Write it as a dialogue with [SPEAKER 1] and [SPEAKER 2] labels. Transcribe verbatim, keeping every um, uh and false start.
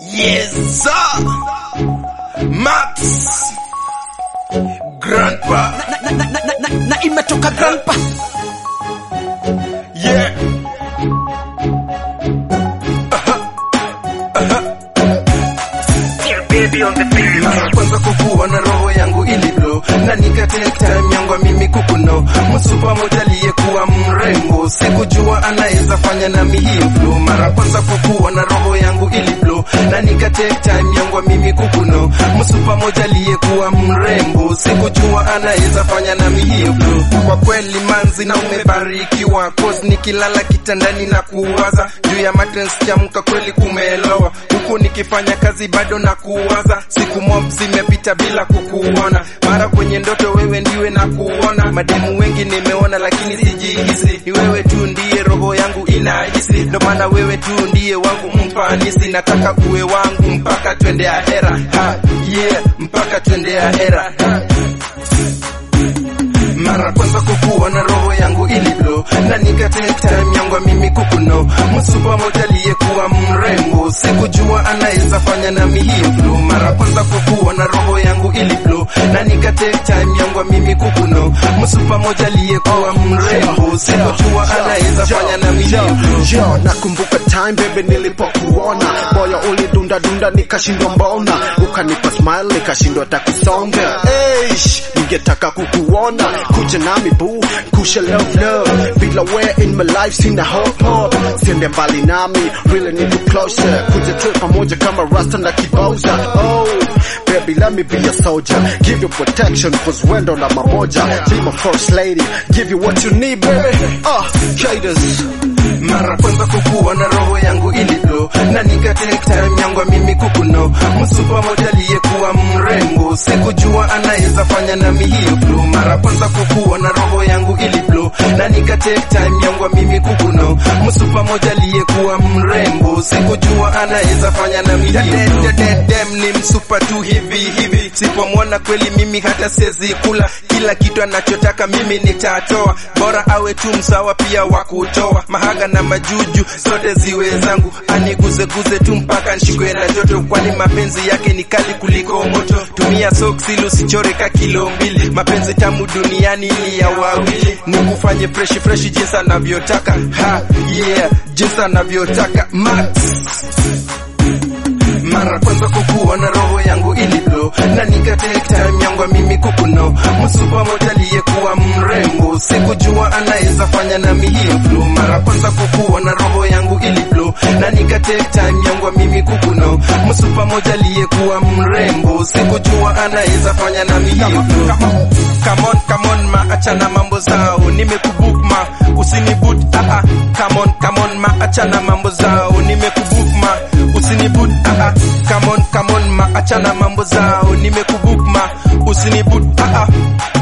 [SPEAKER 1] Yes sir, Max Grandpa
[SPEAKER 2] na, na, na, na, na, na imetoka Grandpa.
[SPEAKER 1] Yeah. Mara kwanza kukuwa na roho yangu iliblo na nikatake time yangu mimi kukuno msupa moja aliyekuwa mrembo, sikujua anaweza fanya nami hiyo flow. Mara kwanza kukuwa na roho yangu iliblo na nikatake time yangu mimi kukuno msupa moja aliyekuwa mrembo, sikujua anaweza fanya nami hiyo flow. Kwa kweli manzi na umebarikiwa, cause nikilala kitandani na kuwaza juu ya mattress kiamka kweli kumeloa, huku nikifanya kazi bado na kuwaza siku mob zimepita bila kukuona, mara kwenye ndoto wewe ndiwe na kuona. Mademu wengi nimeona lakini sijihisi, ni wewe tu ndiye roho yangu inahisi, ndo maana wewe tu ndiye wangu mfanisi. Nataka uwe wangu mpaka twende ahera, ha, yeah, mpaka twende ahera, ha. Mara kwanza kukuwa na roho yangu iliblo na nikatake time yangu mimi kukuno msupa moja aliyekuwa mrembo, sikujua anaweza fanya nami hiyo flow. Mara kwanza kukuwa na roho yangu iliblo na nikatake time yangu mimi kukuno msupa moja aliyekuwa mrembo, sikujua anaweza fanya nami hiyo flow.
[SPEAKER 3] Nakumbuka time baby nilipokuona, moyo ulidunda dunda nikashindwa mbona, ukanipa smile nikashindwa takusonga. Eish, ningetaka kukuona, kuja nami boo, kusha love love, bila wewe in my life sina hope hope, siende mbali nami, really need you closer, kuja tuwe pamoja kama Rasta na Kiboza. Oh baby let me be a soldier, give you protection cause wendo na mamoja, be my first lady, give you what you need baby. Ah, uh, Jaders.
[SPEAKER 1] Mara kwanza kukuwa na roho yangu iliblo na nikatake time yangu mimi kukuno msupa moja aliyekuwa mrembo, sikujua anaweza fanya nami hiyo flow. Mara kwanza kukuwa na roho yangu iliblo na nikatake time yangu mimi kukuno msupa moja aliyekuwa mrembo, sikujua anaweza fanya nami hiyo flow. Dem ni msupa tu hivi hivi, sipomwona kweli mimi hata siwezi kula, kila kitu anachotaka mimi nitatoa, bora awe tu msawa pia wa kutoa, mahaga na majuju zote ziwe zangu, aniguze guze tu mpaka nishikwe na joto, kwani mapenzi yake ni kali kuliko moto. Tumia socks ili usichore ka kilo mbili, mapenzi tamu duniani ni ya wawili, nikufanye fresh fresh jinsi anavyotaka, ha, yeah, jinsi anavyotaka Max. Mara kwanza kukuwa na roho yangu iliblo na nikatake time yangu mimi kukuno msupa moja aliyekuwa mrembo, sikujua anaweza fanya nami hiyo flow. Mara kwanza kukuwa na roho yangu iliblo na nikatake time yangu mimi kukuno msupa moja aliyekuwa mrembo, sikujua anaweza fanya nami hiyo flow. Come on, come on ma, achana mambo zao, nimekubook ma, usinibut, ah ah. Come on, come on ma, achana mambo zao, nimekubook ma, usinibut, ah ah. Come on, come on ma, achana mambo zao, nimekubook ma, usinibut, ah ah.